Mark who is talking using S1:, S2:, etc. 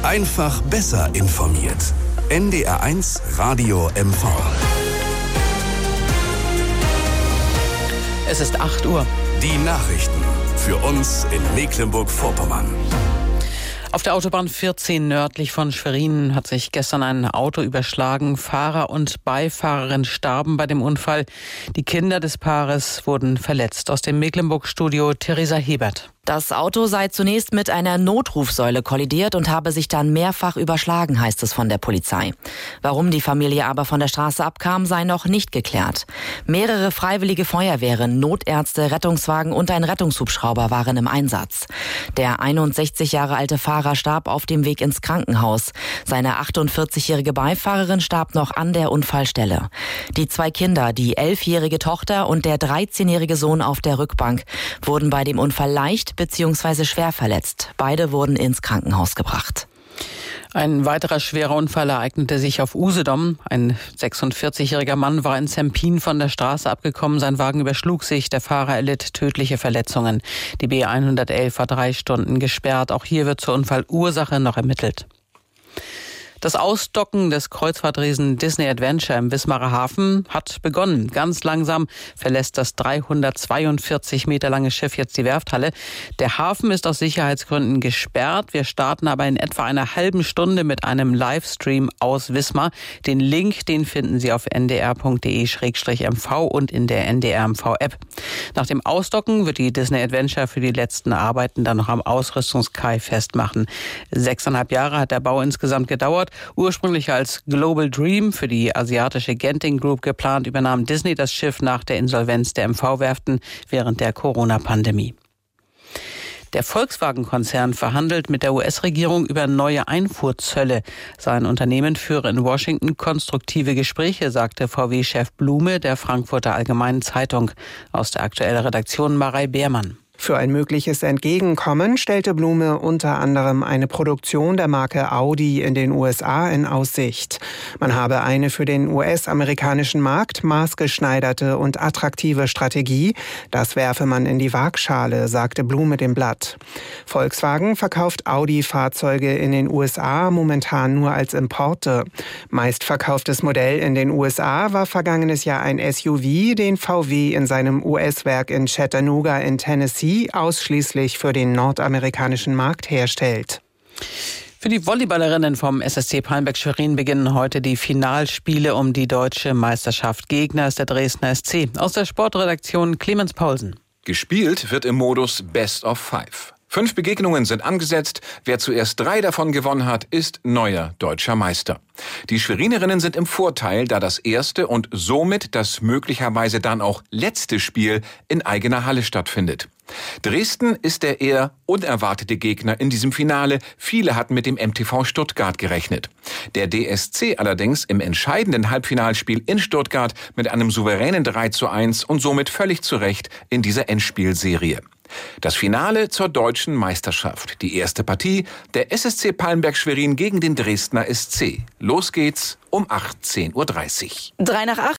S1: Einfach besser informiert. NDR1 Radio MV.
S2: Es ist 8 Uhr.
S1: Die Nachrichten für uns in Mecklenburg-Vorpommern.
S2: Auf der Autobahn 14 nördlich von Schwerin hat sich gestern ein Auto überschlagen. Fahrer und Beifahrerin starben bei dem Unfall. Die Kinder des Paares wurden verletzt. Aus dem Mecklenburg-Studio Theresa Hebert.
S3: Das Auto sei zunächst mit einer Notrufsäule kollidiert und habe sich dann mehrfach überschlagen, heißt es von der Polizei. Warum die Familie aber von der Straße abkam, sei noch nicht geklärt. Mehrere freiwillige Feuerwehren, Notärzte, Rettungswagen und ein Rettungshubschrauber waren im Einsatz. Der 61 Jahre alte Fahrer starb auf dem Weg ins Krankenhaus. Seine 48-jährige Beifahrerin starb noch an der Unfallstelle. Die 2 Kinder, die 11-jährige Tochter und der 13-jährige Sohn auf der Rückbank, wurden bei dem Unfall leicht bzw. schwer verletzt. Beide wurden ins Krankenhaus gebracht.
S2: Ein weiterer schwerer Unfall ereignete sich auf Usedom. Ein 46-jähriger Mann war in Zempin von der Straße abgekommen. Sein Wagen überschlug sich. Der Fahrer erlitt tödliche Verletzungen. Die B111 war 3 Stunden gesperrt. Auch hier wird zur Unfallursache noch ermittelt. Das Ausdocken des Kreuzfahrtriesen Disney Adventure im Wismarer Hafen hat begonnen. Ganz langsam verlässt das 342 Meter lange Schiff jetzt die Werfthalle. Der Hafen ist aus Sicherheitsgründen gesperrt. Wir starten aber in etwa einer halben Stunde mit einem Livestream aus Wismar. Den Link, den finden Sie auf ndr.de/mv und in der NDR-MV-App. Nach dem Ausdocken wird die Disney Adventure für die letzten Arbeiten dann noch am Ausrüstungskai festmachen. 6,5 Jahre hat der Bau insgesamt gedauert. Ursprünglich als Global Dream für die asiatische Genting Group geplant, übernahm Disney das Schiff nach der Insolvenz der MV-Werften während der Corona-Pandemie. Der Volkswagen-Konzern verhandelt mit der US-Regierung über neue Einfuhrzölle. Sein Unternehmen führe in Washington konstruktive Gespräche, sagte VW-Chef Blume der Frankfurter Allgemeinen Zeitung. Aus der aktuellen Redaktion Marei Beermann.
S4: Für ein mögliches Entgegenkommen stellte Blume unter anderem eine Produktion der Marke Audi in den USA in Aussicht. Man habe eine für den US-amerikanischen Markt maßgeschneiderte und attraktive Strategie. Das werfe man in die Waagschale, sagte Blume dem Blatt. Volkswagen verkauft Audi-Fahrzeuge in den USA momentan nur als Importe. Meistverkauftes Modell in den USA war vergangenes Jahr ein SUV, den VW in seinem US-Werk in Chattanooga in Tennessee ausschließlich für den nordamerikanischen Markt herstellt.
S2: Für die Volleyballerinnen vom SSC Palmberg Schwerin beginnen heute die Finalspiele um die deutsche Meisterschaft. Gegner ist der Dresdner SC. Aus der Sportredaktion Clemens Paulsen.
S5: Gespielt wird im Modus Best of 5. 5 Begegnungen sind angesetzt. Wer zuerst 3 davon gewonnen hat, ist neuer deutscher Meister. Die Schwerinerinnen sind im Vorteil, da das erste und somit das möglicherweise dann auch letzte Spiel in eigener Halle stattfindet. Dresden ist der eher unerwartete Gegner in diesem Finale. Viele hatten mit dem MTV Stuttgart gerechnet. Der DSC allerdings im entscheidenden Halbfinalspiel in Stuttgart mit einem souveränen 3:1 und somit völlig zu Recht in dieser Endspielserie. Das Finale zur deutschen Meisterschaft. Die erste Partie, der SSC Palmberg Schwerin gegen den Dresdner SC. Los geht's um 18:30 Uhr.
S3: 3 nach 8.